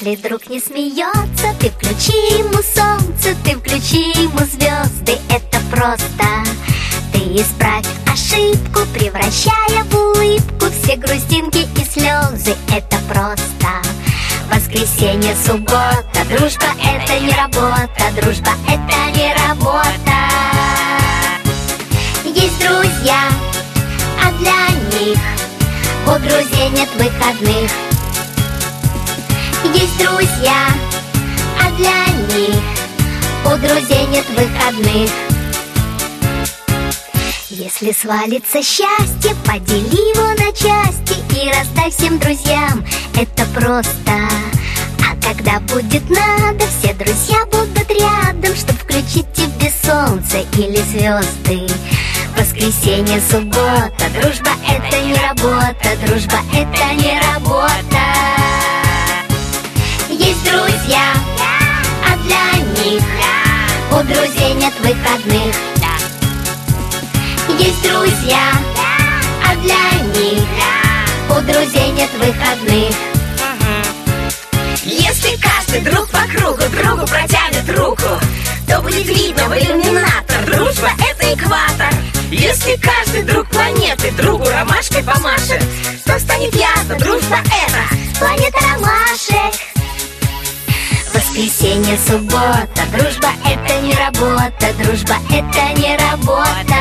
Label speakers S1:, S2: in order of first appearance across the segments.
S1: Если друг не смеется, ты включи ему солнце, ты включи ему звезды, это просто. Ты исправь ошибку, превращая в улыбку все грустинки и слезы, это просто. Воскресенье, суббота, дружба это не работа, дружба это не работа. Есть друзья, а для них у друзей нет выходных. Есть друзья, а для них у друзей нет выходных. Если свалится счастье, подели его на части и раздай всем друзьям, это просто. А когда будет надо, все друзья будут рядом, чтоб включить тебе солнце или звезды. Воскресенье, суббота, дружба это не работа, дружба это не работа. Есть друзья, а для них у друзей нет выходных. Есть друзья, а для них у друзей нет выходных.
S2: Если каждый друг по кругу другу протянет руку, то будет видно в иллюминатор: дружба это экватор. Если каждый друг планеты другу ромашкой помашет, то станет ясно: дружба это
S1: планета ромашек. Воскресенье, суббота, дружба это не работа, дружба это не работа.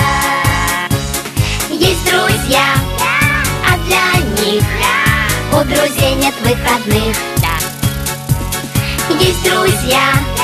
S1: Есть друзья, а для них у друзей нет выходных. Есть друзья,